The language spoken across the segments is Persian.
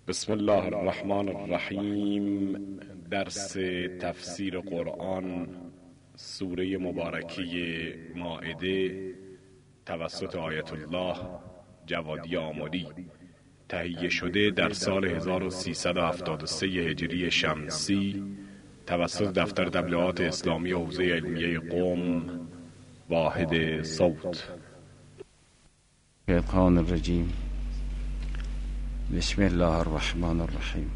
بسم الله الرحمن الرحیم. درس تفسیر قرآن سوره مبارکی مائده توسط آیت الله جوادی آملی، تهیه شده در سال 1373 هجری شمسی توسط دفتر تبلیغات اسلامی حوزه علمیه قم، واحد صوت. الشیطان الرجیم. بسم الله الرحمن الرحیم.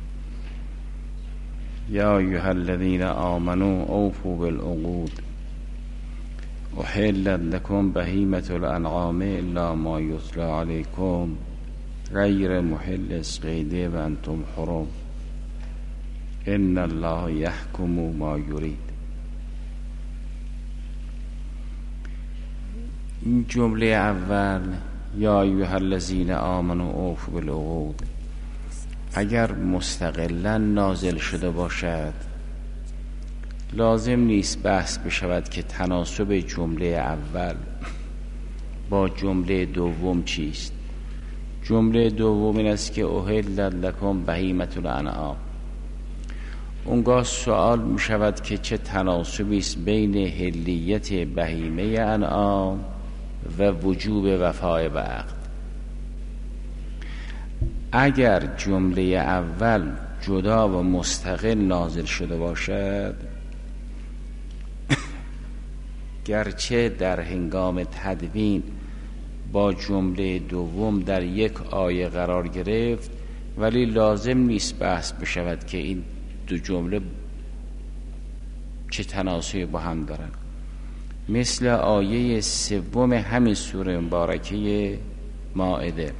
یا ایها الذین آمنوا اوفوا بالعقود احلت لكم بهیمة الانعام الا ما یتلی علیکم غیر محل الصید و انتم حرم ان الله یحکم ما یرید. این جمله اول، یا ایها الذین آمنوا اوفوا بالعقود، اگر مستقلا نازل شده باشد لازم نیست بحث بشود که تناسب جمله اول با جمله دوم چیست. جمله دوم این است که احلت لکم بهیمة الانعام. اونگاه سوال می شود که چه تناسبی است بین حلیت بهیمه انعام و وجوب وفای به عقد. اگر جمله اول جدا و مستقل نازل شده باشد، گرچه در هنگام تدوین با جمله دوم در یک آیه قرار گرفت، ولی لازم نیست بحث بشود که این دو جمله چه تناسبی با هم دارند. مثل آیه سوم همین سوره مبارکه مائده.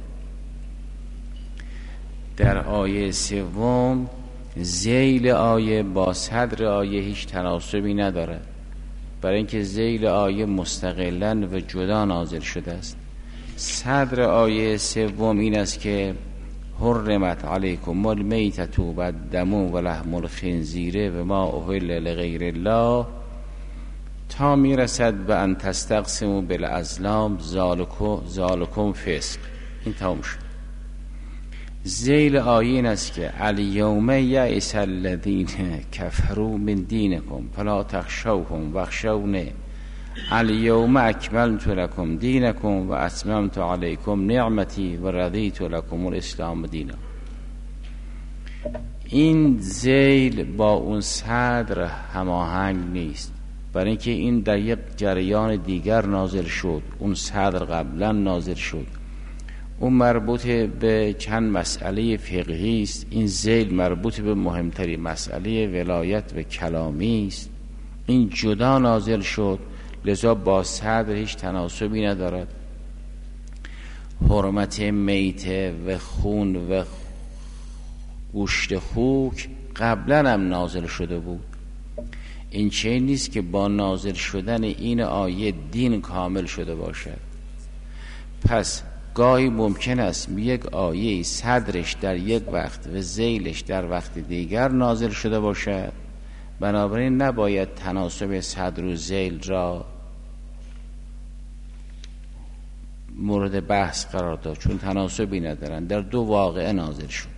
در آیه سوم ذیل آیه با صدر آیه هیچ تناسبی ندارد، برای اینکه ذیل آیه مستقلاً و جدا نازل شده است. صدر آیه سوم این است که حرمت علیکم المیتة و الدم و لحم الخنزیر و ما اهل لغیر الله تا میرسد به ان تستقسموا بالازلام ذالکم فسق. این تمام شد. ذیل آیه این است که الیوم یئس الذین کفروا من دینکم فلا تخشوهم واخشونی الیوم اکملت لکم دینکم و اتممت علیکم نعمتی و رضیت لکم الاسلام دینا. این ذیل با اون صدر هماهنگ نیست، برای اینکه این در یک جریان دیگر نازل شد. اون صدر قبلا نازل شد، اون مربوط به چند مسئله فقهی است. این ذیل مربوط به مهمترین مسئله ولایت و کلامی است. این جدا نازل شد، لذا با صدر هیچ تناسبی ندارد. حرمت میته و خون و گوشت خوک قبلا هم نازل شده بود. این چه نیست که با نازل شدن این آیه دین کامل شده باشد. پس گاهی ممکن است یک آیه صدرش در یک وقت و ذیلش در وقت دیگر نازل شده باشد، بنابراین نباید تناسب صدر و ذیل را مورد بحث قرار داد، چون تناسبی ندارند، در دو واقعه نازل شد.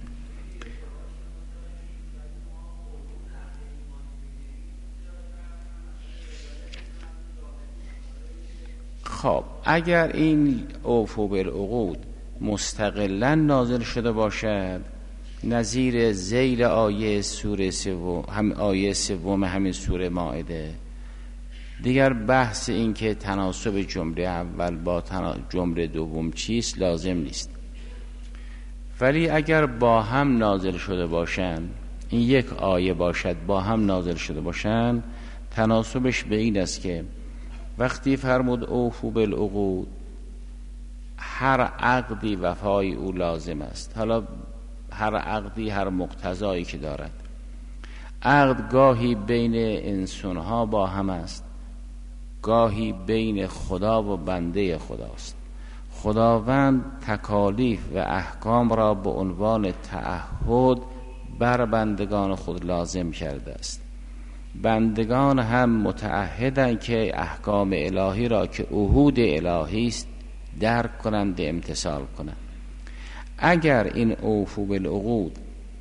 خب اگر این اوفوا بالعقود مستقلا نازل شده باشد، نظیر ذیل آیه سوره سوم، هم آیه سوم همین سوره مائده، دیگر بحث این که تناسب جمله اول با جمله دوم چیست لازم نیست. ولی اگر با هم نازل شده باشند، این یک آیه باشد با هم نازل شده باشند، تناسبش به این است که وقتی فرمود اوفوا بالعقود، هر عقدی وفای او لازم است. حالا هر عقدی هر مقتضایی که دارد. عقد گاهی بین انسانها با هم است، گاهی بین خدا و بنده خداست. خداوند تکالیف و احکام را به عنوان تعهد بر بندگان خود لازم کرده است. بندگان هم متعهدند که احکام الهی را که عهود الهی است درک کنند، امتثال کنند. اگر این اوفو بالعقود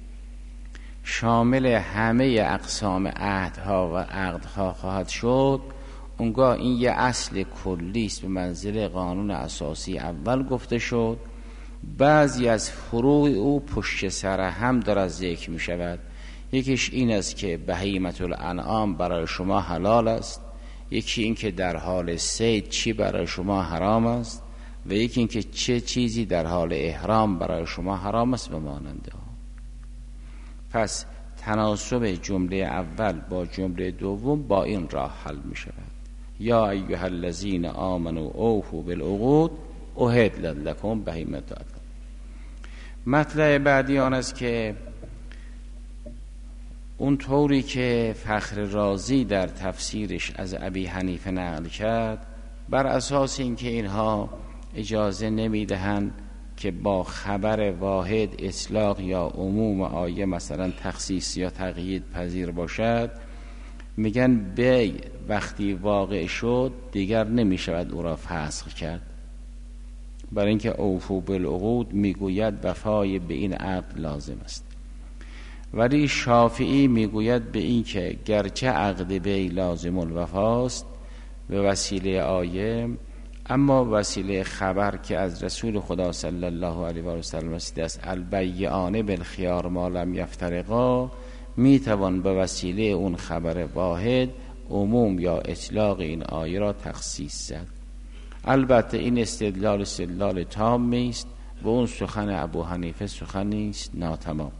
شامل همه اقسام عهدها و عقدها خواهد شد، اونگاه این یه اصل کلی است به منزله قانون اساسی اول گفته شد. بعضی از فروع او پشت سر هم داره ذکر می شود. یکیش این است که بهیمة الانعام برای شما حلال است، یکی این که در حال صید چی برای شما حرام است، و یکی این که چه چیزی در حال احرام برای شما حرام است و ماننده. پس تناسب جمله اول با جمله دوم با این راه حل می شود. یا ایها الذین آمنوا اوفوا بالعقود احلت لکم بهیمة الانعام. مطلب بعدی آن است که اون طوری که فخر رازی در تفسیرش از ابی حنیفه نقل کرد، بر اساس اینکه اینها اجازه نمیدهند که با خبر واحد اطلاق یا عموم آیه مثلا تخصیص یا تقیید پذیر باشد، میگن بی وقتی واقع شد دیگر نمیشود او را فسخ کرد، برای اینکه اوفو بالعقود میگوید وفای به این عقد لازم است. ولی شافعی میگوید به این که گرچه عقد بی لازم الوفاست به وسیله آیه، اما وسیله خبر که از رسول خدا صلی الله علیه و سلم است البیعان بالخیار ما لم یفترقا، میتوان به وسیله اون خبر واحد عموم یا اطلاق این آیه را تخصیص زد. البته این استدلال تام است و اون سخن ابو حنیفه سخنی است ناتمام.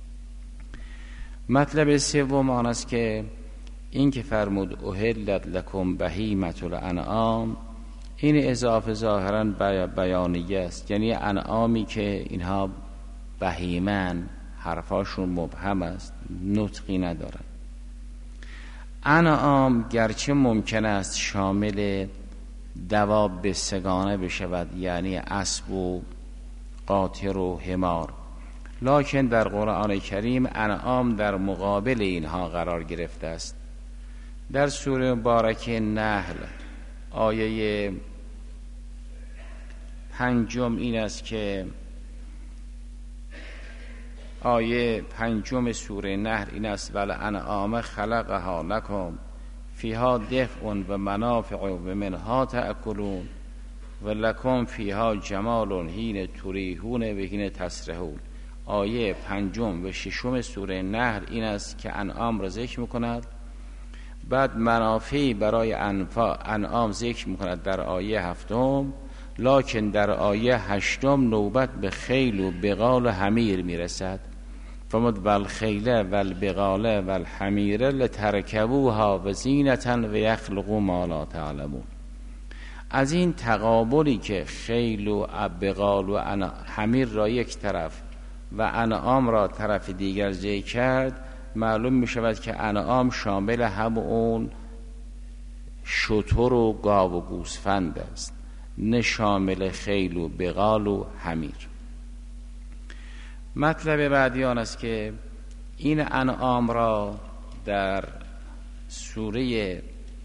مطلب سوم آن است که این که فرمود احلت لکم بهیمة الانعام، این اضافه ظاهرا بیانیه است، یعنی انعامی که اینها بهیمن، حرفاشون مبهم است، نطقی ندارن. انعام گرچه ممکن است شامل دواب سگانه بشود، یعنی اسب و قاطر و حمار، لکن در قرآن کریم انعام در مقابل اینها قرار گرفته است. در سوره مبارکه نحل آیه 5 این است که آیه 5 سوره نحل این است والانعام خلقها لکم فیها دفء و منافع و منها تأکلون و لکم فیها جمال حین تریحون و حین تسرحون. آیه 5 و 6 سوره نحل این است که انعام را ذکر میکند، بعد منافعی برای انعام ذکر میکند در آیه 7، لکن در آیه 8 نوبت به خیل و بغال و حمیر میرسد. فرمود والخیل والبغال والحمیر لترکبوها و زینة و یخلق ما لا تعلمون. از این تقابلی که خیل و بغال و حمیر را یک طرف و انعام را طرف دیگر ذکر کرد، معلوم می شود که انعام شامل هم اون شتر و گاو و گوسفند است، نه شامل خیل و بغال و حمیر. مطلب بعدی آن است که این انعام را در سوره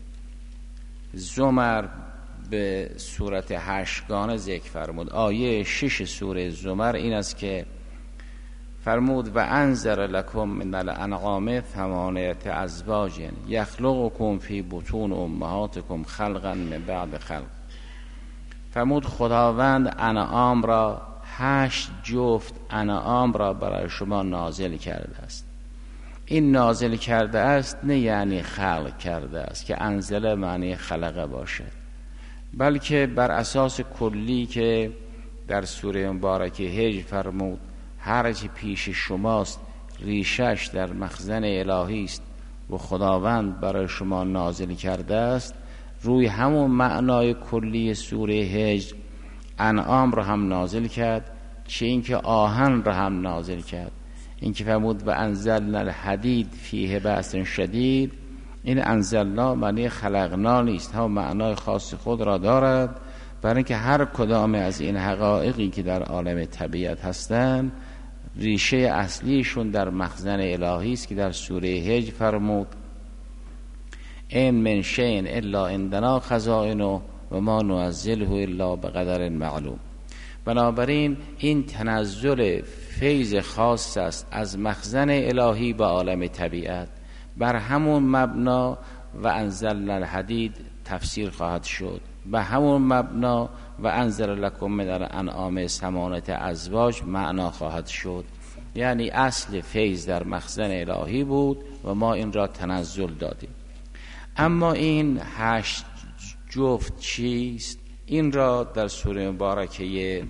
زمر به صورت 8 گانه ذکر فرمود. آیه 6 سوره زمر این است که فرمود و انذر لکم من الانعام 8 ازواج یخلقکم فی بطون امهاتکم خلقا من بعد خلق. فرمود خداوند انعام را 8 جفت انعام را برای شما نازل کرده است. این نازل کرده است نه یعنی خلق کرده است که انزل معنی خلقه باشد، بلکه بر اساس کلی که در سوره مبارکه هجر فرمود هر چی پیش شماست ریشش در مخزن الهی است و خداوند برای شما نازل کرده است، روی همون معنای کلی سوره هجر انعام را هم نازل کرد، چه اینکه آهن را هم نازل کرد. اینکه فرمود و انزلنا الحدید فیه بأس شدید، این انزلنا معنی خلقنا نیست، هم معنای خاص خود را دارد، برای اینکه هر کدام از این حقایقی که در عالم طبیعت هستند ریشه اصلیشون در مخزن الهی است که در سوره هجر فرمود این من شیء الا عندنا خزائنه و ما ننزله الا بقدر معلوم. بنابراین این تنزل فیض خاص است از مخزن الهی به عالم طبیعت. بر همون مبنا و انزلنا الحدید تفسیر خواهد شد، به همون مبنا و انزل لکم من الانعام ثمانیة ازواج معنا خواهد شد. یعنی اصل فیض در مخزن الهی بود و ما این را تنزل دادیم. اما این 8 جفت چیست؟ این را در سوره مبارکه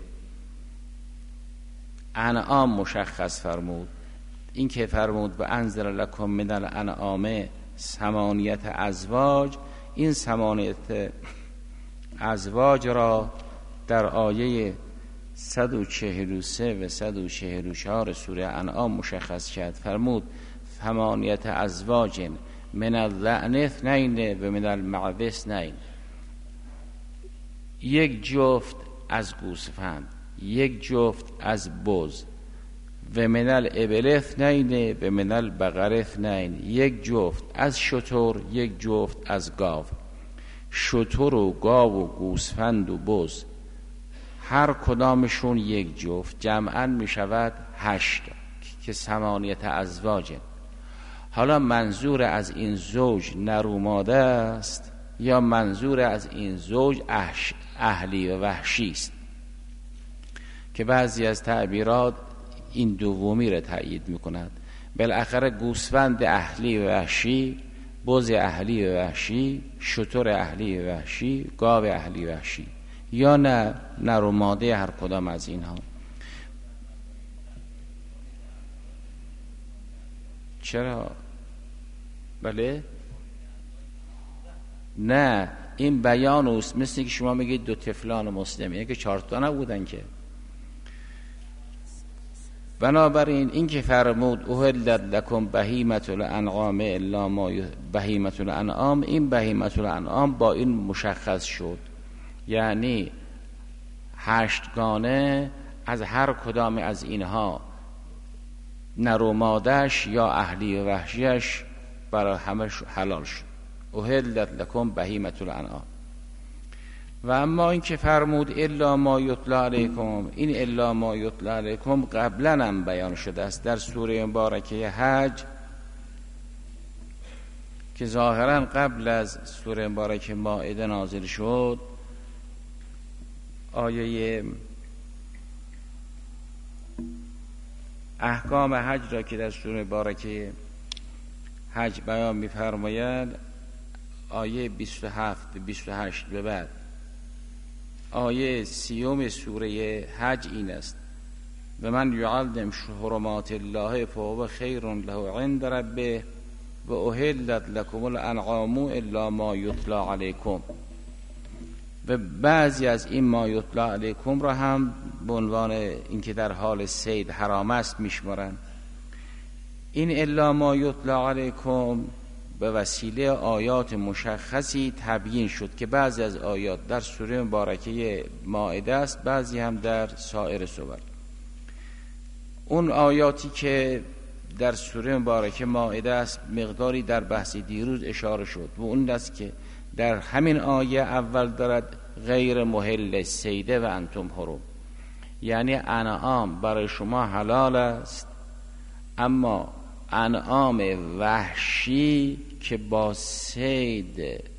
انعام مشخص فرمود. این که فرمود و انزل لکم من الانعام ثمانیة ازواج، این 8 ازواج را در آیه 143 و 144 سوره انعام مشخص کرد. فرمود 8 ازواج من اللعن 2 و من المعز 2. یک جفت از گوسفند، یک جفت از بز، و من الابل 2 و من البقر 2. یک جفت از شتر، یک جفت از گاو. شتر و گاو و گوسفند و بز هر کدامشون یک جفت، جمعاً می شود 8 که 8 ازواجه. حالا منظور از این زوج نر و ماده است یا منظور از این زوج اهلی و وحشی است؟ که بعضی از تعبیرات این دومی را تأیید می کند. بالاخره گوسفند اهلی و وحشی، بز اهلی و وحشی، شتر اهلی و وحشی، گاو اهلی و وحشی، یا نه نر و ماده هر کدام از اینها. چرا؟ بله؟ نه، این بیان است، مثل که شما میگید 2 طفلان مسلمی که 4 تا نبودن که. بنابراین این که فرمود احلت لکم بهیمة الانعام الا ما بهیمة الانعام، این بهیمة الانعام با این مشخص شد، یعنی 8 گانه از هر کدام از اینها نر و ماده‌اش یا اهلی و وحشیش برای همه حلال شد. احلت لکم بهیمة الانعام. و اما این که فرمود الا ما یتلی علیکم، این الا ما یتلی علیکم قبلا هم بیان شده است در سوره مبارکه حج، که ظاهرا قبل از سوره مبارکه مائده نازل شد. آیه احکام حج را که در سوره مبارکه حج بیان می‌فرماید، آیه 27 و 28 به بعد آیه 30 سوره حج این است: و من یعظم حرمات الله فهو خیر له عند ربه و احلت لکم الانعام الا ما یتلی علیکم. و بعضی از این ما یتلی علیکم را هم به عنوان اینکه در حال صید حرام است میشمارند. این الا ما یتلی علیکم به وسیله آیات مشخصی تبیین شد که بعضی از آیات در سوره مبارکه مائده است، بعضی هم در سایر سور. اون آیاتی که در سوره مبارکه مائده است مقداری در بحث دیروز اشاره شد و اون است که در همین آیه اول دارد غیر محل صیده و انتم حرم، یعنی انعام برای شما حلال است، اما انعام وحشی که با صید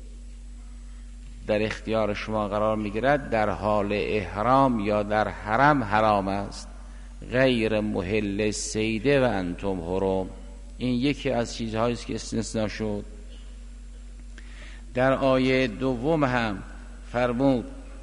در اختیار شما قرار میگیرد در حال احرام یا در حرم حرام است. غیر محل صیده و انتم حرم، این یکی از چیزهایی است که استثناء شد. در آیه دوم هم فرمود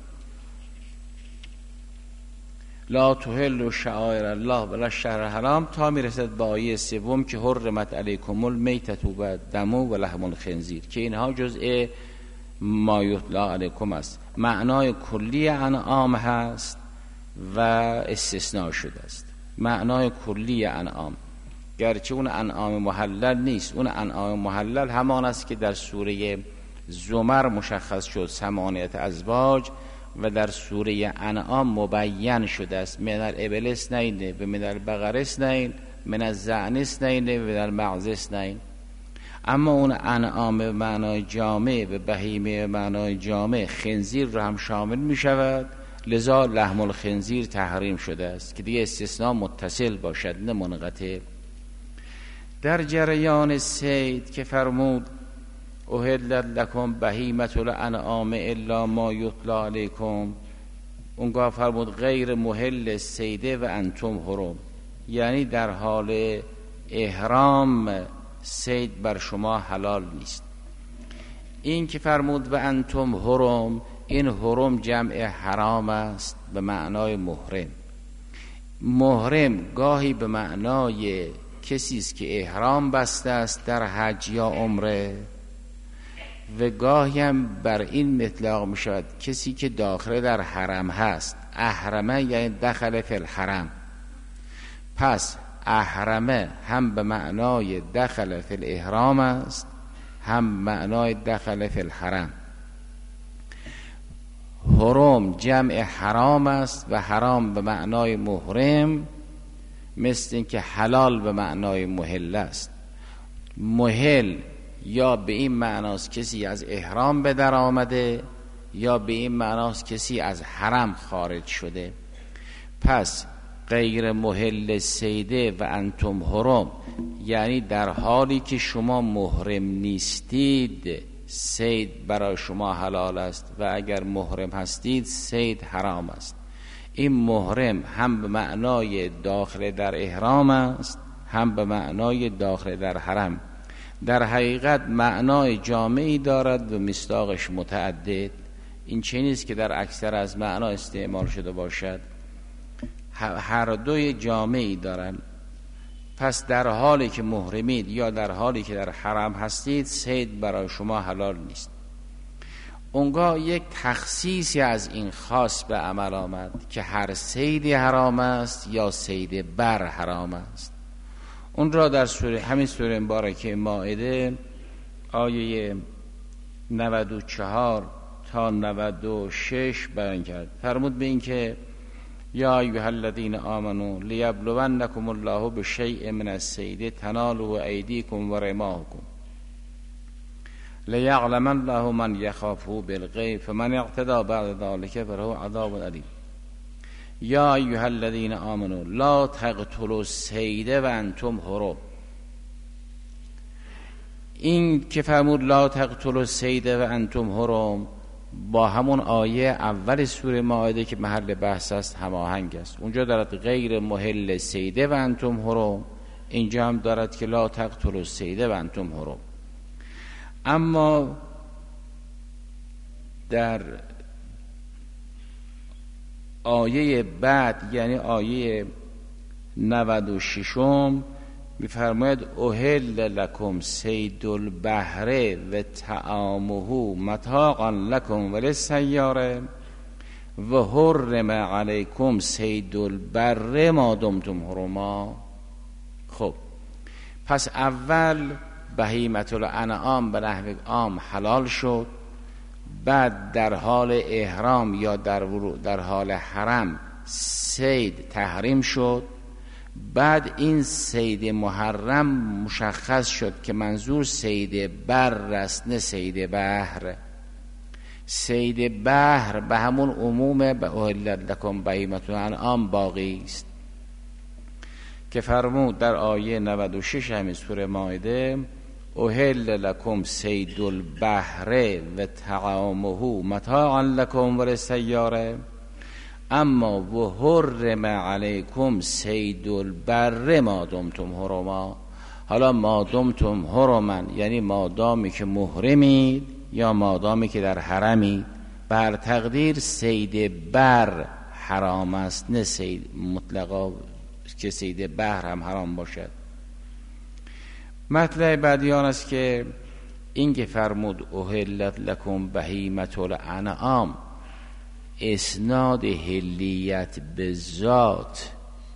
لا تحلوا شعائر الله ولا الشهر الحرام، تا میرسد به آیه سوم که حرمت علیکم المیتة و الدم و لحم الخنزیر، که اینها جزء ما یتلی علیکم است. معنای کلی انعام هست و استثناء شده است. معنای کلی انعام، گرچه اون انعام محلل نیست. اون انعام محلل همان است که در سوره زمر مشخص شد 8 ازواج، و در سوره انعام مبین شده است من الابل 2 و من البقر 2 من الضأن 2 و من المعز 2. اما اون انعام به معنای جامع و بهیمه به معنای جامع خنزیر را هم شامل می شود، لذا لحم الخنزیر تحریم شده است که دیگه استثناء متصل باشد نه منقطع. در جریان صید که فرمود احلت لکم بهیمة الانعام الا ما یتلی علیکم، اونگاه فرمود غیر محل صیده و انتم حرم، یعنی در حال احرام صید بر شما حلال نیست. این که فرمود و انتم حرم، این حرم جمع حرام است به معنای محرم. محرم گاهی به معنای کسی است که احرام بسته است در حج یا عمره، و گاهی هم بر این اطلاق می شود کسی که داخل در حرم هست. احرمه یعنی دخل فی الحرم. پس احرمه هم به معنای دخل فی الاحرام است، هم معنای دخل فی الحرم. حرم جمع حرام است و حرام به معنای محرم، مثل این که حلال به معنای محل است. محل یا به این معناست کسی از احرام به در آمده، یا به این معناست کسی از حرم خارج شده. پس غیر محل صیده و انتم حرم، یعنی در حالی که شما محرم نیستید صید برای شما حلال است، و اگر محرم هستید صید حرام است. این محرم هم به معنای داخل در احرام است، هم به معنای داخل در حرم. در حقیقت معنای جامعی دارد و مصداقش متعدد. این چنیست که در اکثر از معنا استعمال شده باشد، هر دوی جامعی دارن. پس در حالی که محرمید یا در حالی که در حرم هستید صید برای شما حلال نیست. اونگاه یک تخصیصی از این خاص به عمل آمد که هر صیدی حرام است یا صید بر حرام است. اون را در همین سوره مبارکه مائده آیه 94 تا 96 بیان کرد. فرمود به این که یا ایها الذین آمنوا لیبلونکم الله بشیء من الصید تنالوا ایدیکم و رماحکم لیعلم الله من یخافه بالغیب فمن اعتدی بعد ذلک فله عذاب الیم. یا ایها الذین آمنوا لا تقتلوا الصید و انتم حرم. این که فرمود لا تقتلوا الصید و انتم حرم با همون آیه اول سوره مائده که محل بحث است هماهنگ است. اونجا دارد غیر محل صید و انتم حرم، اینجا هم دارد که لا تقتلوا الصید و انتم حرم. اما در آیه بعد یعنی آیه 96 می‌فرماید احل لکم صید البحر و طعامه متاعا لکم وللسیاره و حرم علیکم صید البر ما دمتم حرما. خب پس اول بهیمة الانعام به نحو عام حلال شد، بعد در حال احرام یا در حال حرم صید تحریم شد، بعد این صید محرم مشخص شد که منظور صید بر است نه صید بحر. صید بحر به همون عموم به احلت لکم بهیمة الانعام باقی است که فرمود در آیه 96 همین سوره مائده احل لکم صید البحر و طعامه متاعا لکم وللسیاره اما و حرم علیکم صید البر ما دمتم حرما. حالا ما دمتم حرما یعنی مادامی که محرمید یا مادامی که در حرمید، بر تقدیر صید بر حرام است نه صید مطلقا که صید بحر هم حرام باشد. مطلب بعدی آن است که این که فرمود احلت لکم بهیمة الانعام، اسناد حلیت به ذات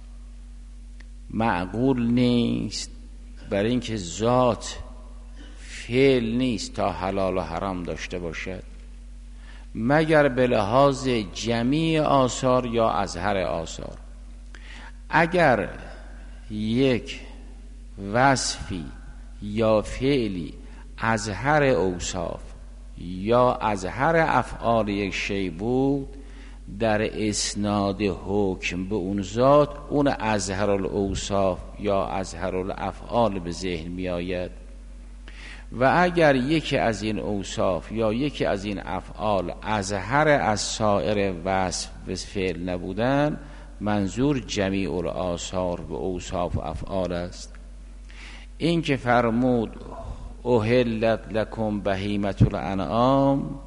معقول نیست، برای اینکه ذات فعل نیست تا حلال و حرام داشته باشد مگر به لحاظ جمیع آثار یا اظهر آثار. اگر یک وصفی یا فعلی اظهر اوصاف یا اظهر افعال یک شی بود، در اسناد حکم به اون ذات اون اظهر الاوصاف یا اظهر الافعال به ذهن می آید. و اگر یکی از این اوصاف یا یکی از این افعال اظهر از سایر وصف و فعل نبودن، منظور جمیع الآثار و اوصاف و افعال است. این که فرمود احلت لکم بهیمة الانعام،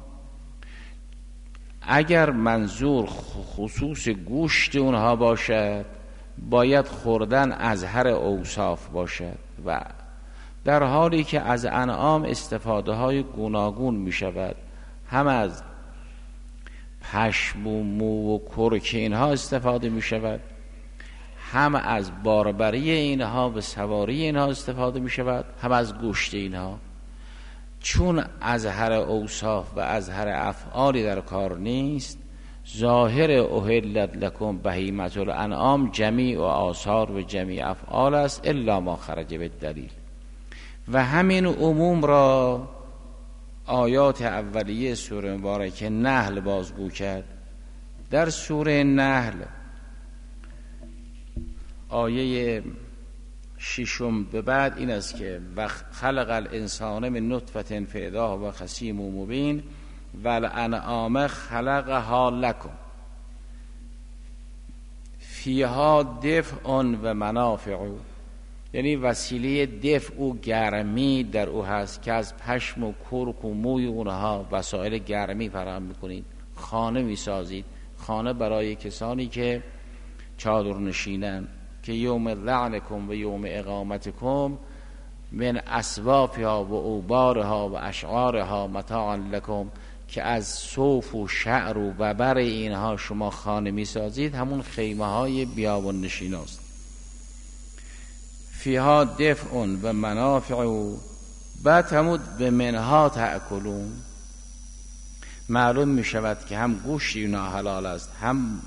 اگر منظور خصوص گوشت اونها باشد باید خوردن اظهر اوصاف باشد، و در حالی که از انعام استفاده های گوناگون می شود، هم از پشم و مو و کرک اینها استفاده می شود، هم از باربری اینها و سواری اینها استفاده می شود، هم از گوشت اینها. چون اظهر اوصاف و اظهر افعالی در کار نیست، ظاهر احلت لکم بهیمة الانعام جمیع و آثار و جمیع افعال است الا ما خرج بالدلیل. و همین عموم را آیات اولیه سوره مبارکه نحل بازگو کرد. در سوره نحل آیه 6 به بعد این است که و خلق الانسان من نطفة فاذا هو خصیم مبین و الانعام خلقها لکم فیها دفع و منافع، یعنی وسیله دفع و گرمی در او هست که از پشم و کرک و موی اونها وسایل گرمی فراهم میکنید. خانه میسازید، خانه برای کسانی که چادر نشینن، که یوم لعنکم و یوم اقامتکم من اصوافها و اوبارها و اشعارها متاعا لکم، که از صوف و شعر و وبر اینها شما خانه میسازید، همون خیمه های بیابان نشین است. فیها دفع و منافع، بعد همود به منها تأکلون، معلوم می شود که هم گوشت اینا حلال است، هم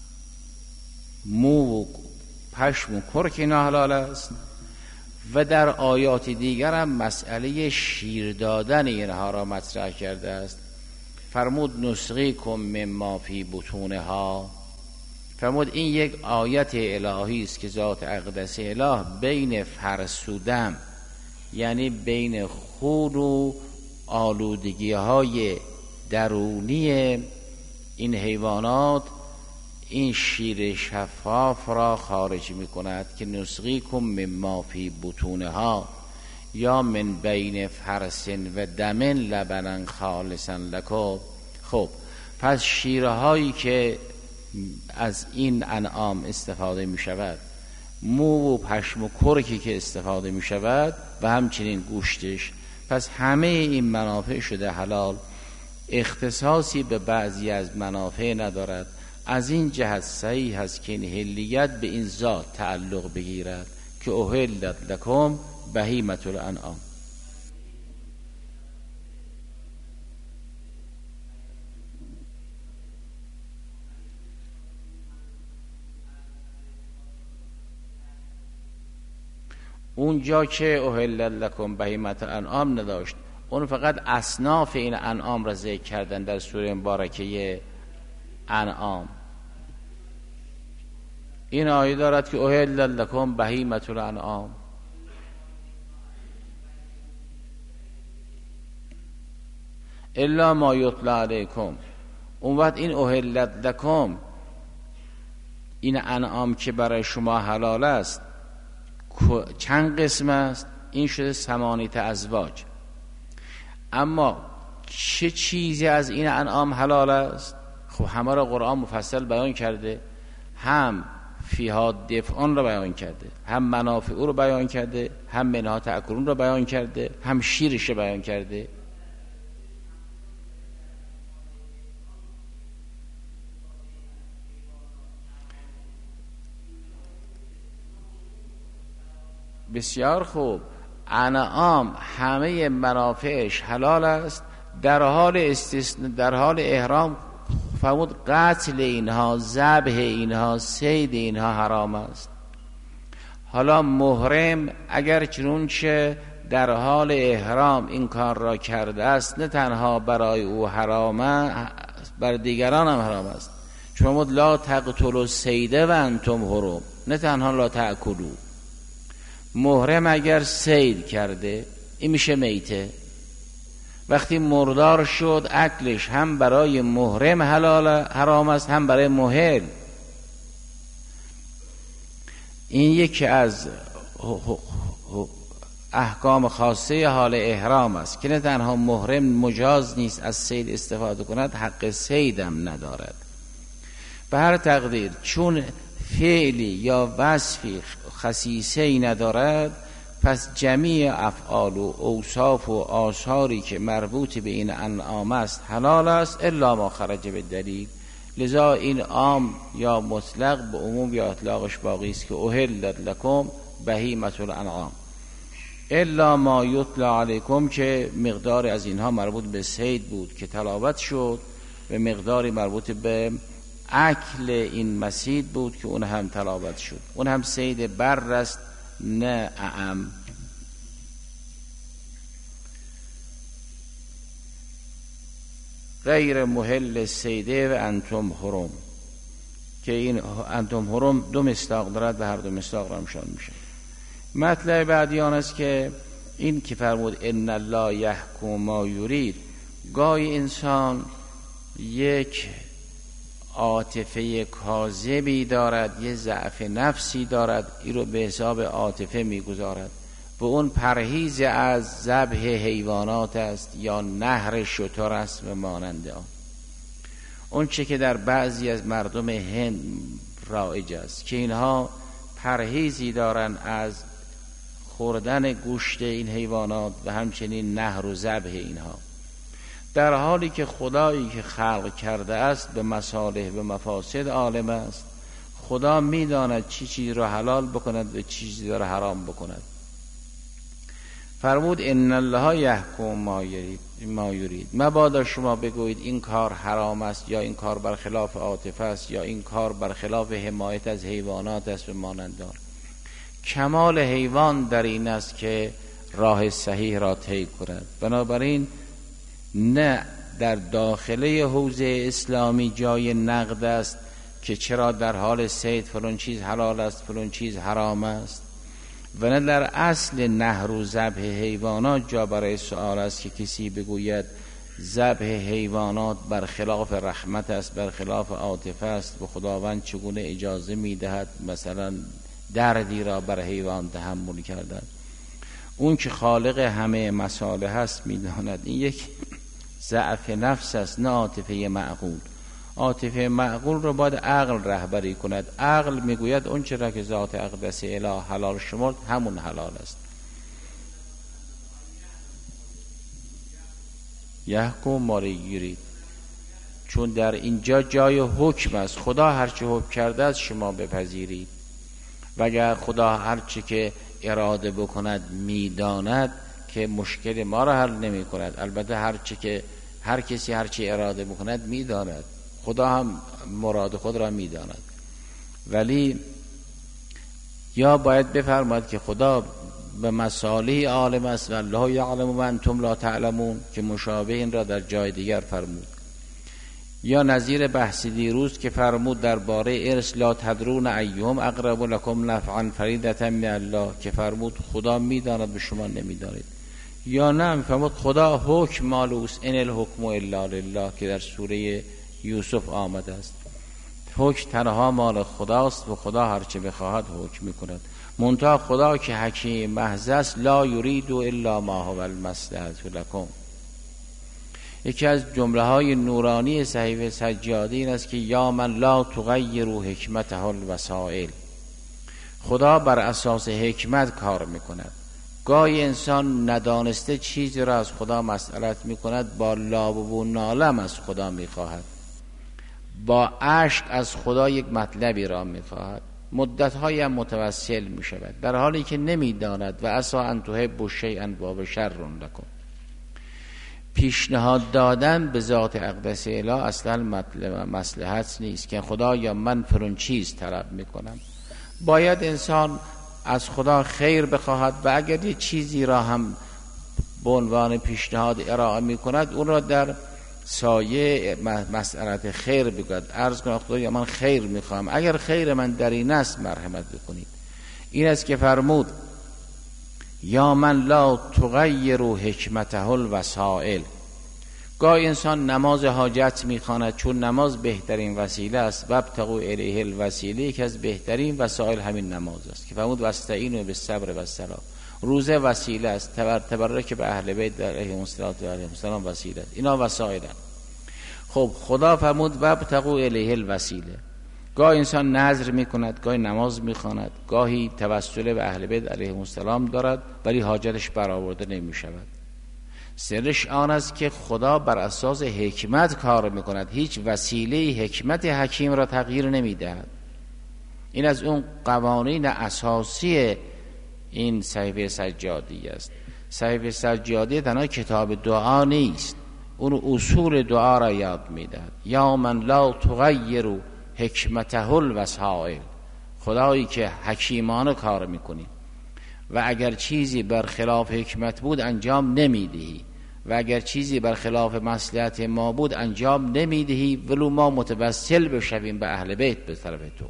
مو و پشم و کرک اینا حلال است. و در آیات دیگر هم مسئله شیر دادن اینها را مطرح کرده است. فرمود نسقیکم مما فی بطونها، فرمود این یک آیت الهی است که ذات اقدس اله بین فرسودم، یعنی بین خون و آلودگی های درونی این حیوانات، این شیر شفاف را خارج می کند که نسقیکم مما فی بطونها، یا من بین فرس و دمن لبنا خالصا لکم. خب پس شیرهایی که از این انعام استفاده می شود، مو و پشم و کرکی که استفاده می شود و همچنین گوشتش، پس همه این منافع شده حلال، اختصاصی به بعضی از منافع ندارد. از این جهت صحیح هست که این حلیت به این ذات تعلق بگیرد که احلت لکم بهیمة الانعام. اونجا که احلت لکم بهیمة الانعام نداشت، اون فقط اصناف این انعام را ذکر کردن در سوره مبارکه انعام. این آیه دارد که احلت لکم بهیمة الانعام. الا ما یتلی علیکم. اون وقت این احلت لکم، این انعام که برای شما حلال است، چند قسم است؟ این شده 8 ازواج. اما چه چیزی از این انعام حلال است؟ خب همه را قرآن مفصل بیان کرده، هم فیها دفعان را بیان کرده، هم منافع رو بیان کرده، هم منها تأکلون را بیان کرده، هم شیرش را بیان کرده. بسیار خوب. انعام همه منافعش حلال است، در حال احرام فرمود قتل اینها، ذبح اینها، صید اینها حرام است. حالا محرم اگر چنانچه در حال احرام این کار را کرده است، نه تنها برای او حرامه، بر دیگران هم حرام است. چون لا تقتلوا الصید و انتم حرم، نه تنها لا تأکلوا. محرم اگر صید کرده این میشه میته، وقتی مردار شد اکلش هم برای محرم حرام است هم برای محل. این یکی از احکام خاصه حال احرام است که نه تنها محرم مجاز نیست از صید استفاده کند، حق صیدم ندارد. به هر تقدیر چون فعلی یا وصفی خصیصه‌ای ندارد، پس جمیع افعال و اوصاف و آثاری که مربوط به این انعام است حلال است الا ما خرج به دلیل. لذا این عام یا مطلق به عموم یا اطلاقش باقی است که احلت لکم بهیمة الانعام الا ما یتلی علیکم، که مقدار از اینها مربوط به صید بود که تلاوت شد و مقداری مربوط به اکل این مسید بود که اون هم تلاوت شد. اون هم صید بر است نه اعم. غیر محل صیده و انتم حرم، که این انتم حرم دو مصداق دارد و هر دو مصداق را همشان میشه. مطلب بعدی آن است که این که فرمود ان الله یحکم ما یرید، گاهی انسان یک عاطفه کاذبی دارد، یه ضعف نفسی دارد، این رو به حساب عاطفه میگذارد و اون پرهیز از ذبح حیوانات است یا نهر شتر است و مانند آن. اون چه که در بعضی از مردم هند رایج است که اینها پرهیزی دارن از خوردن گوشت این حیوانات و همچنین نهر و ذبح اینها، در حالی که خدایی که خلق کرده است به مصالح و مفاسد عالم است. خدا میداند چی چیز را حلال بکند و چی چیز را حرام بکند. فرمود ان الله یحکم ما یرید، مبادا شما بگویید این کار حرام است یا این کار برخلاف عاطفه است یا این کار برخلاف حمایت از حیوانات است و مانند آن. کمال حیوان در این است که راه صحیح را طی کند. بنابراین نه در داخله حوزه اسلامی جای نقد است که چرا در حال صید فلان چیز حلال است فلان چیز حرام است، و نه در اصل نهر و ذبح حیوانات جا برای سؤال است که کسی بگوید ذبح حیوانات برخلاف رحمت است، برخلاف عاطفه است و خداوند چگونه اجازه میدهد مثلا دردی را بر حیوان تحمل کردن. اون که خالق همه مصالح است میداند این یک ضعف نفس است، نه عاطفه معقول. عاطفه معقول رو باید عقل رهبری کند. عقل میگوید اون چرا که ذات اقدس اله حلال شمرد همون حلال است. یحکم ما یرید، چون در اینجا جای حکم است. خدا هرچه حکم کرده است شما بپذیرید، و اگر خدا هرچه که اراده بکند میداند که مشکل ما را حل نمی کند. البته هرچه که هر کسی هرچه اراده بکند میداند، خدا هم مراد خود را میداند، ولی یا باید بفرماید که خدا به مصالح عالم است و الله یعلم و انتم لا تعلمون، که مشابه این را در جای دیگر فرمود. یا نظیر بحث دیروز که فرمود درباره ارث لا تدرون ایهم اقرب لکم نفعا فریضة من الله، که فرمود خدا میداند و شما نمیدانید. یا نه فرمود خدا حکم مالوس ان الحکم الا لله، که در سوره یوسف آمده است. حکم تنها مال خداست و خدا هرچه بخواهد حکم میکند. منتها خدا که حکیم محض است لا یرید الا ما هو المصلحة لکم. یکی از جمله های نورانی صحیفه سجادی این است که یا من لا تغیروا حکمته الوسائل، خدا بر اساس حکمت کار میکند. گاهی انسان ندانسته چیزی را از خدا مسئلت میکند، با لاب و نالم از خدا میخواهد، با اشک از خدا یک مطلبی را میخواهد، مدت‌هایی هم متوسل میشود در حالی که نمیداند و عسی ان تحبوا شیئا وهو شر لکم. پیشنهاد دادن به ذات اقدس اله اصلا مصلحت نیست که خدا یا من فلان چیز طلب میکنم. باید انسان از خدا خیر بخواهد و اگر یه چیزی را هم به عنوان پیشنهاد ارائه میکند اون را در سایه مسئلت خیر بگوید، عرض کنم خدایا من خیر میخوام، اگر خیر من در این است مرحمت بکنید. این است که فرمود یا من لا تغیر حکمته الوسائل. گاهی انسان نماز حاجت میخواند چون نماز بهترین وسیله است، وابتغوا الیه الوسیله، یکی از بهترین وسایل همین نماز است که فرمود واستعینوا بالصبر والصلاة. روزه وسیله است، تبرک به اهل بیت علیهم السلام وسیله است، اینا وسایل است. خب خدا فرمود وابتغوا الیه الوسیله. گاهی انسان نذر میکند، گاهی نماز میخواند، گاهی توسل به اهل بیت علیهم السلام دارد ولی حاجتش برآورده نمیشود. سرش آن است که خدا بر اساس حکمت کار میکند، هیچ وسیله حکمت حکیم را تغییر نمیدهد. این از اون قوانین اساسی این صحیفه سجادی است. صحیفه سجادی تنها کتاب دعا نیست، اون اصول دعا را یاد میدهد. یا من لا تغیر حکمته الوسائل، خدایی که حکیمانه کار میکنی و اگر چیزی برخلاف حکمت بود انجام نمیدهی و اگر چیزی برخلاف مصلحت ما بود انجام نمیدهی، ولو ما متوسل بشویم به اهل بیت به طرف تو.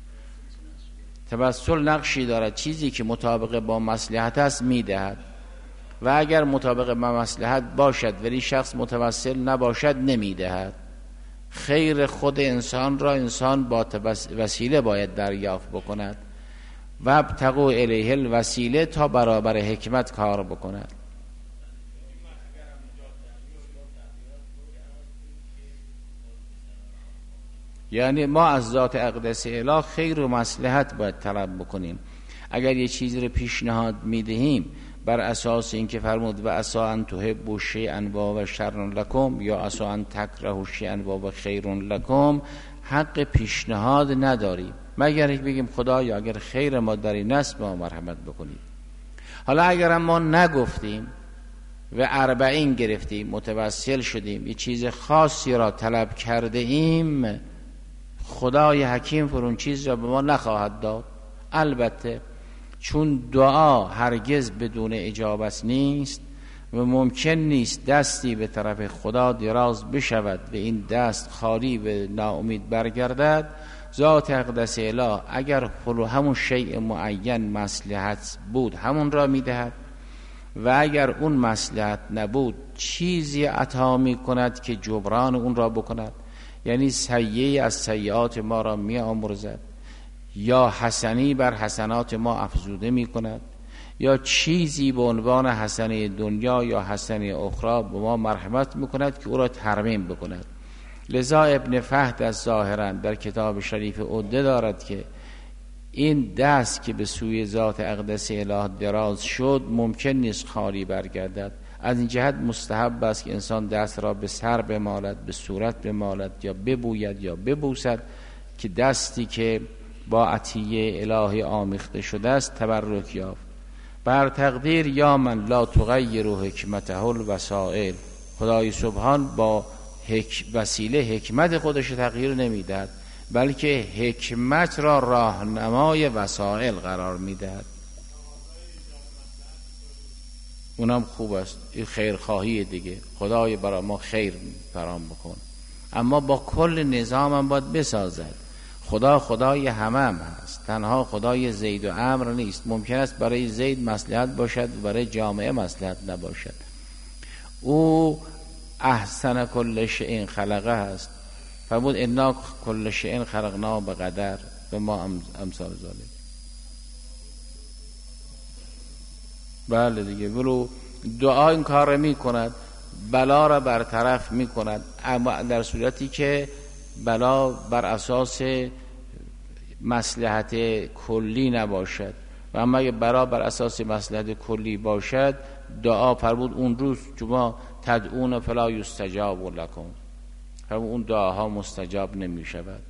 توسل نقشی دارد، چیزی که مطابق با مصلحت است میدهد و اگر مطابق با مصلحت باشد ولی شخص متوسل نباشد نمیدهد. خیر خود انسان را انسان با وسیله باید دریافت بکند و ابتغوا الیه الوسیله، تا برابر حکمت کار بکند. یعنی ما از ذات اقدس اله خیر و مصلحت باید طلب بکنیم. اگر یه چیزی رو پیشنهاد میدهیم بر اساس اینکه فرمود و عسی ان تحبوا شیئا و شر لکم یا عسی ان تکرهوا شیئا و خیر لکم، حق پیشنهاد نداریم مگر بگیم خدایا اگر خیر ما در این است ما مرحمت بکنید. حالا اگر ما نگفتیم و 40 گرفتیم، متوسل شدیم، یه چیز خاصی را طلب کرده ایم، خدای حکیم فرون چیز را به ما نخواهد داد. البته چون دعا هرگز بدون اجابت نیست و ممکن نیست دستی به طرف خدا دراز بشود و این دست خالی و ناامید برگردد، ذات اقدس اله اگر همون شیء معین مصلحت بود همون را میدهد و اگر اون مصلحت نبود چیزی عطا میکند که جبران اون را بکند. یعنی سیئه از سیئات ما را میآمرزد یا حسنی بر حسنات ما افزوده می کند یا چیزی به عنوان حسنه دنیا یا حسنه اخرى به ما مرحمت می کند که او را ترمیم بکند. لذا ابن فهد از ظاهرا در کتاب شریف عده دارد که این دست که به سوی ذات اقدس اله دراز شد ممکن نیست خالی برگردد. از این جهت مستحب است که انسان دست را به سر بمالد، به صورت بمالد یا ببوید یا ببوسد که دستی که با عطیه الهی آمیخته شده است تبرک یافت. بر تقدیر یا من لا تغیر حکمته الوسائل، خدای سبحان با وسیله حکمت خودش تغییر نمیدهد بلکه حکمت را راهنمای وسائل قرار میدهد. اونم خوب است، این خیرخواهی دیگه، خدای برای ما خیر فراهم بکن، اما با کل نظام هم باید بسازد. خدا خدای همه هم هست، تنها خدای زید و عمرو نیست. ممکن است برای زید مصلحت باشد و برای جامعه مصلحت نباشد. او احسن کل شیء خلقه هست، فرمود انا کل شیء خلقناه بقدر و ما امثال ذالک. بله دیگه، ولو دعا این کار می کند، بلا را برطرف می کند، اما در صورتی که بلا بر اساس مصلحت کلی نباشد و اما اگه بلا بر اساس مصلحت کلی باشد، دعا فرمود اون روز شما تدعون فلا یستجاب لکم، فرمود اون دعاها مستجاب نمی شود.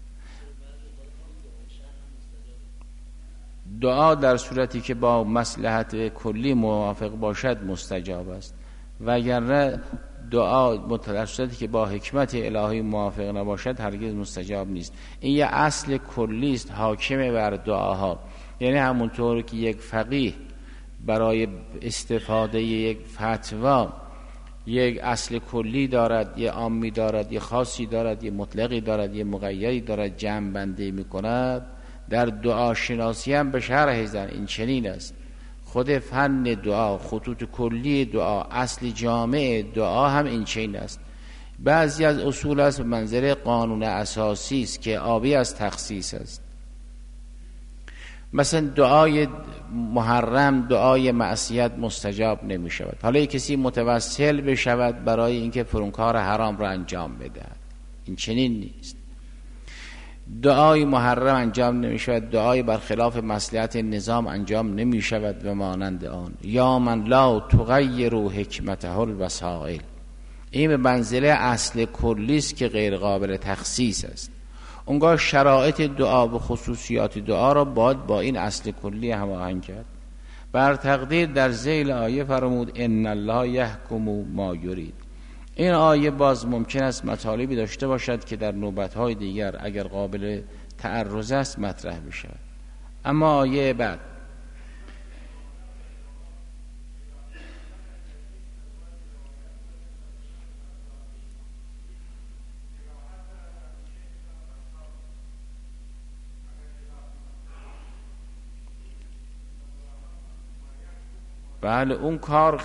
دعا در صورتی که با مصلحت کلی موافق باشد مستجاب است و اگر دعا در صورتی که با حکمت الهی موافق نباشد هرگز مستجاب نیست. این یه اصل کلی است حاکم بر دعاها. یعنی همونطور که یک فقیه برای استفاده یک فتوا یک اصل کلی دارد، یه عامی دارد، یه خاصی دارد، یه مطلقی دارد، یه مقیدی دارد، جمع بندی میکند. در دعا شناسی هم به شرح زن این چنین است. خود فن دعا، خطوط کلی دعا، اصل جامع دعا هم این چنین است. بعضی از اصول است به منزله قانون اساسی است که آبی از تخصیص است. مثلا دعای محرم، دعای معصیت مستجاب نمی شود. حالا یک کسی متوسل بشود برای اینکه فرونکار حرام را انجام بدهد، این چنین نیست. دعای محرم انجام نمی شود، دعای برخلاف مصلحت نظام انجام نمی شود و مانند آن. یا من لا تغیر حکمته الوسائل، این به منزله اصل کلی است که غیر قابل تخصیص است. اونگاه شرایط دعا و خصوصیات دعا را باید با این اصل کلی هماهنگ کرد. بر تقدیر در ذیل آیه فرمود ان الله یحکم ما یرید. این آیه باز ممکن است مطالبی داشته باشد که در نوبت‌های دیگر اگر قابل تعرض است مطرح بشود. اما آیه بعد بله اون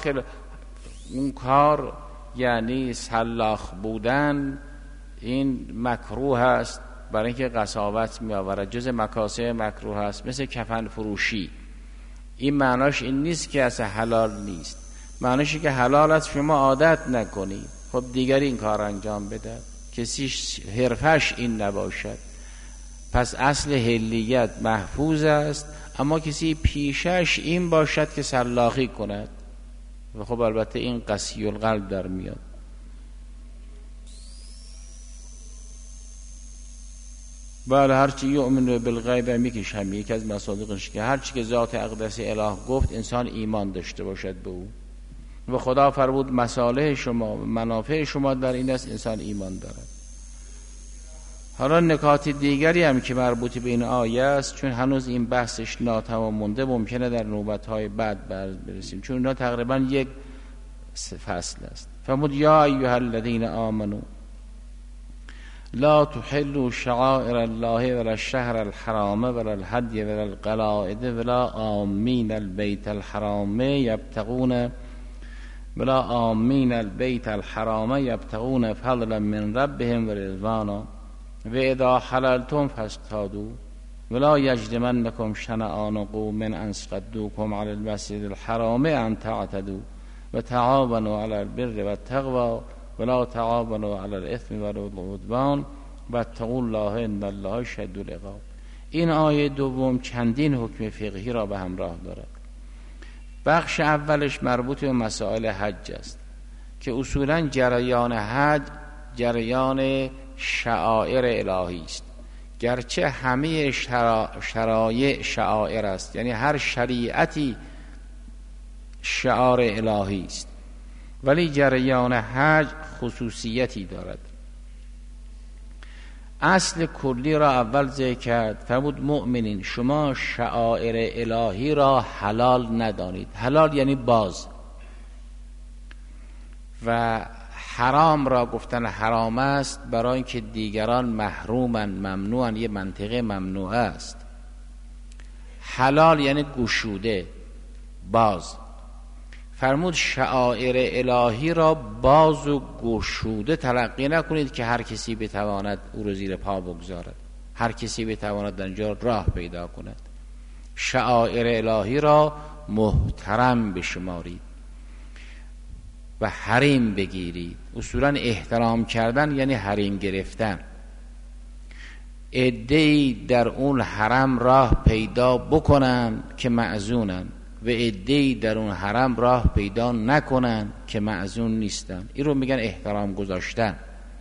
کار یعنی سلاخ بودن این مکروه است، برای اینکه قساوت می آورد، جز مکاسب مکروه است. مثل کفن فروشی، این معناش این نیست که اصلا حلال نیست، معناشه که حلال است شما عادت نکنید، خب دیگری این کار انجام بده، کسی حرفش این نباشد. پس اصل حلیت محفوظ است، اما کسی پیشش این باشد که سلاخی کند و خب البته این قسی القلب در میاد. بله هرچی یؤمن بالغیب میکش هم یکی از مصادیقش که هرچی که ذات اقدس اله گفت انسان ایمان داشته باشد به او و خدا فرمود مصالح شما منافع شما در این است انسان ایمان دارد. حالا نکات دیگری هم که مربوط به این آیه است، چون هنوز این بحثش ناتمام مونده، ممکنه در نوبت‌های بعد برسیم، چون اینا تقریبا یک فصل است. فرمود یا ایها الذین آمنوا لا تحلوا شعائر الله ولا الشهر الحرام ولا الهدي ولا القلائد ولا آمین البیت الحرام یبتغون فضلا من ربهم ورضوانا و اذا حللتم فاصطادوا ولا یجرمنکم شنآن قوم ان صدوکم علی المسجد الحرام ان تعتدوا و تعاونوا علی البر والتقوى ولا تعاونوا علی الاثم والعدوان واتقوا الله ان الله شدید العقاب. این آیه دوم چندین حکم فقهی را به همراه دارد. بخش اولش مربوط به مسائل حج است که اصولا جریان حج جریان شعائر الهی است، گرچه همه شرایع شعائر است، یعنی هر شریعتی شعار الهی است، ولی جریان حج خصوصیتی دارد. اصل کلی را اول ذکر کرد، فرمود مؤمنین شما شعائر الهی را حلال ندانید. حلال یعنی باز، و حرام را گفتن حرام است برای اینکه دیگران محرومن، ممنوعن، یه منطقه ممنوع است. حلال یعنی گشوده، باز. فرمود شعائر الهی را باز و گشوده تلقی نکنید که هر کسی بتواند او را زیر پا بگذارد، هر کسی بتواند در اینجا راه پیدا کند. شعائر الهی را محترم بشمارید و حریم بگیرید. اصولا احترام کردن یعنی حریم گرفتن. عده‌ای در اون حرم راه پیدا بکنن که معزونن و عده‌ای در اون حرم راه پیدا نکنن که معزون نیستن. این رو میگن احترام گذاشتن.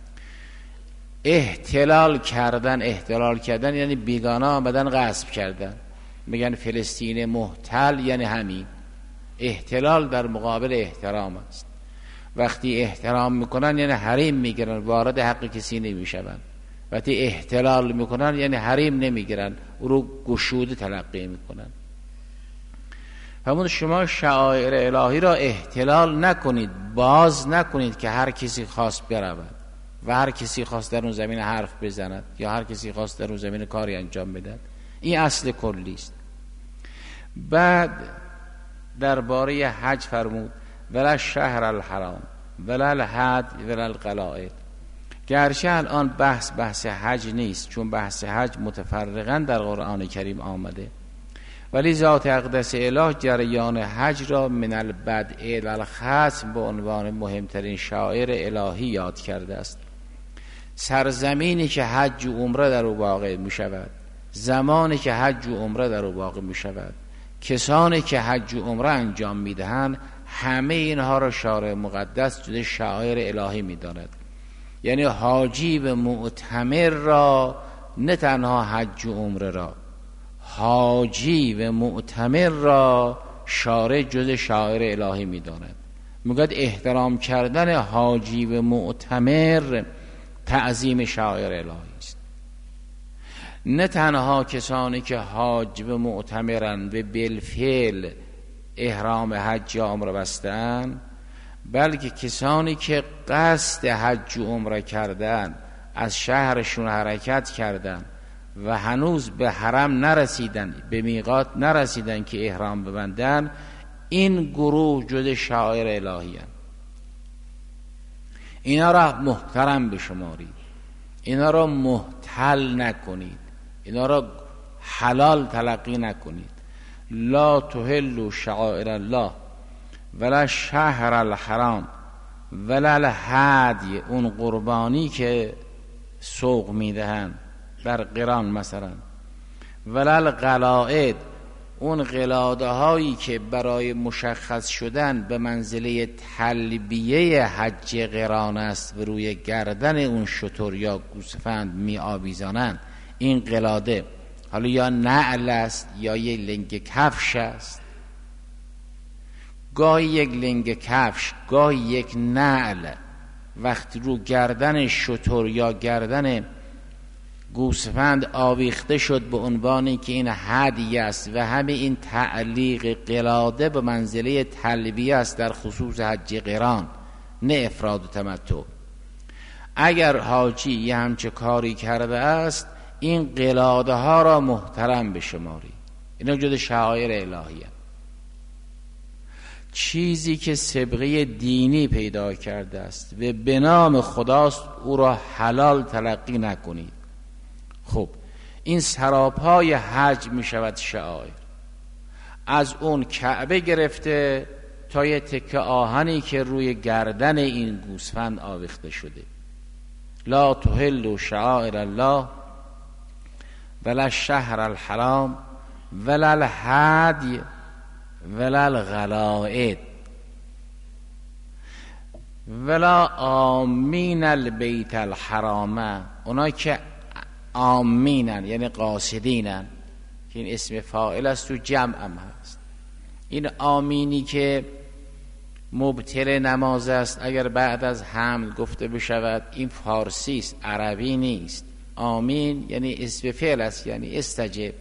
احتلال کردن یعنی بیگانه آمدن غصب کردن. میگن فلسطین محتل، یعنی همین. احتلال در مقابل احترام است. وقتی احترام میکنن یعنی حریم میگیرن، وارد حق کسی نمیشون. وقتی احتلال میکنن یعنی حریم نمیگیرن، او رو گشوده تلقی میکنن. همون شما شعائر الهی را احتلال نکنید، باز نکنید که هر کسی خواست برود و هر کسی خواست در اون زمین حرف بزند یا هر کسی خواست در اون زمین کاری انجام بدهد. این اصل کلی است. بعد درباره حج فرمود ولا شهر الحرام ولا الهدی ولا القلائد. گرچه الان بحث حج نیست، چون بحث حج متفرقاً در قرآن کریم آمده، ولی ذات اقدس اله جریان حج را من البدء الی الختم به عنوان مهمترین شعائر الهی یاد کرده است. سرزمینی که حج و عمره در او واقع می شود، زمانی که حج و عمره در او واقع می شود، کسانی که حج و عمره انجام می دهند، همه اینها را شارع مقدس جز شعائر الهی می داند. یعنی حاجی و معتمر را، نه تنها حج و عمره را، حاجی و معتمر را شارع جز شاعر الهی می داند. میگوید احترام کردن حاجی و معتمر تعظیم شاعر الهی است. نه تنها کسانی که حاج و معتمرند و بالفعل احرام حج یا عمره بستند، بلکه کسانی که قصد حج و عمره کردن، از شهرشون حرکت کردن و هنوز به حرم نرسیدن، به میقات نرسیدن که احرام ببندن، این گروه جز شاعر الهی هستند. اینا را محترم بشمارید، اینا را محتل نکنید، اینا را حلال تلقی نکنید. لا تحلوا شعائر الله ولا شهر الحرام ولا الهدی، اون قربانی که سوق میدهن در قران مثلا، ولا القلائد، اون قلاده هایی که برای مشخص شدن به منزله تلبیه حج قران است و روی گردن اون شتر یا گوسفند می آویزانند، این قلاده حالا یا نعل است یا یک لنگ کفش است، گاهی یک لنگ کفش، گاهی یک نعل، وقتی رو گردن شتر یا گردن گوسفند آویخته شد به عنوانی که این هدیه است، و همه این تعلیق قلاده به منزله تلبیه است در خصوص حج قران، نه افراد و تمتع. اگر حاجی یه همچه کاری کرده است، این قلاده ها را محترم بشماری، اینا جز شعائر الهی هست. چیزی که سابقه دینی پیدا کرده است و به نام خداست، او را حلال تلقی نکنید. خب این سراپای حج می شود شعائر، از اون کعبه گرفته تا یه تکه آهنی که روی گردن این گوسفند آویخته شده. لا تحلوا شعائر الله ولا الشهر الحرام ولا الهدی ولا القلائد ولا آمین البیت الحرام. اونا که آمینن یعنی قاصدینن، که این اسم فاعل است تو جمع هم هست. این آمینی که مبطل نماز است اگر بعد از حمل گفته بشود، این فارسی است، عربی نیست. آمین یعنی اسم فعل است، یعنی استجب.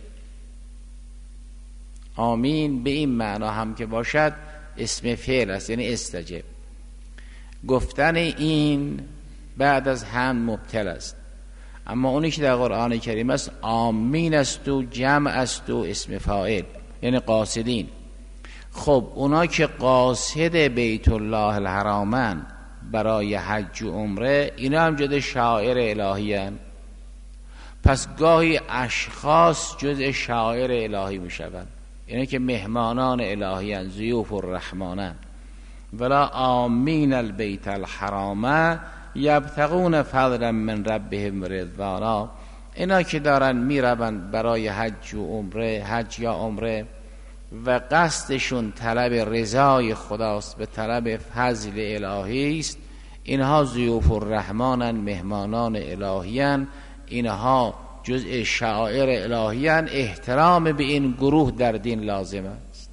آمین به این معنا هم که باشد اسم فعل است، یعنی استجب. گفتن این بعد از حمل مبطل است. اما اونی که در قرآن کریم است آمین است و جمع است و اسم فاعل، یعنی قاصدین. خب اونا که قاصد بیت الله الحرامن برای حج و عمره، اینا هم جز شاعر الهی هستند. پس گاهی اشخاص جز شاعر الهی می شوند، یعنی که مهمانان الهی هستند، ضیوف الرحمن. ولا آمین البیت الحرام یبتغون فضلا من ربهم رضوانا. اینا که دارن میروند برای حج و عمره، حج یا عمره، و قصدشون طلب رضای خداست، به طلب فضل الهی است، اینها ضیوف الرحمن، مهمانان الهیان، اینها جزء شعائر الهیان. احترام به این گروه در دین لازم است.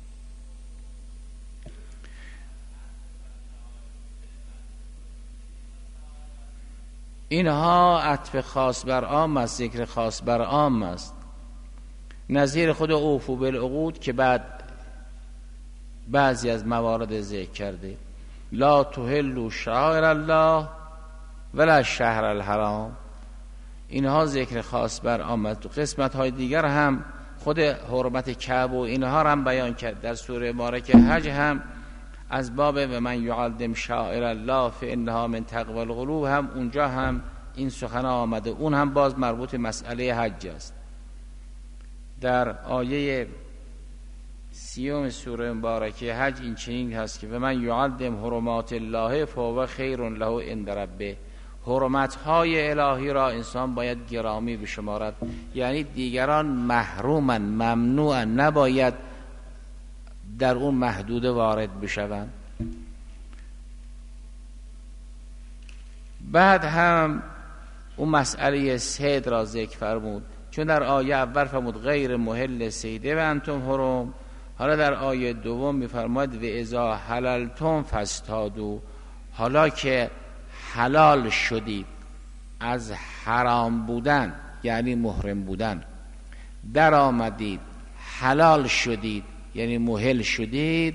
اینها عطف خاص بر عام است، ذکر خاص بر عام است. نظیر خود اوفوا بالعقود که بعد بعضی از موارد ذکر کرده. لا تحلوا شعائر الله ولا شهر الحرام، اینها ذکر خاص بر آمد. تو قسمت های دیگر هم خود حرمت کعبه و اینها هم بیان کرد. در سوره مبارکه حج هم از باب و من یعظم شعائر الله فانها من تقوی القلوب هم اونجا هم این سخن آمده. اون هم باز مربوط مسئله حج است. در آیه 30 سوره مبارکه حج این چنین هست که و من یعظم حرمات الله فهو خیر له عند ربه، حرمت‌های الهی را انسان باید گرامی بشمارد، یعنی دیگران محرومن، ممنوعن، نباید در اون محدود وارد بشوند. بعد هم اون مسئله صید را ذکر فرمود، چون در آیه اول فرمود غیر محل صیده و انتم حرم، حالا در آیه دوم میفرماید و اذا حللتم فاصطادوا، حالا که حلال شدید از حرام بودن یعنی محرم بودن، در آمدید حلال شدید یعنی محل شدید،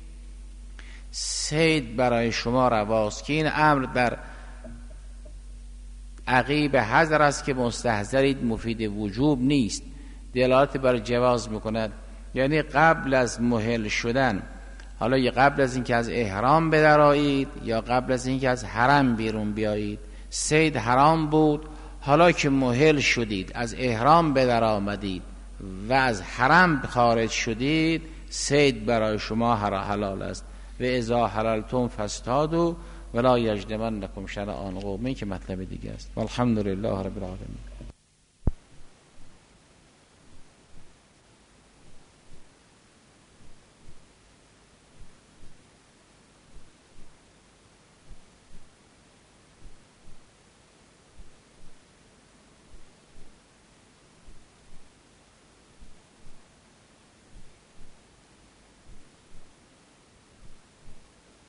صید برای شما رواست. که این امر در عقیب حذر است که مستحضرید مفید وجوب نیست، دلالت بر جواز میکند. یعنی قبل از محل شدن، حالا یا قبل از اینکه از احرام بدرایید یا قبل از اینکه از حرم بیرون بیایید، صید حرام بود، حالا که محل شدید، از احرام بدر آمدید و از حرم خارج شدید، صید برای شما حلال است. و اذا حللتم فاصطادوا ولا یجرمنکم شنآن قوم، که مطلب دیگه است. والحمد لله رب العالمین.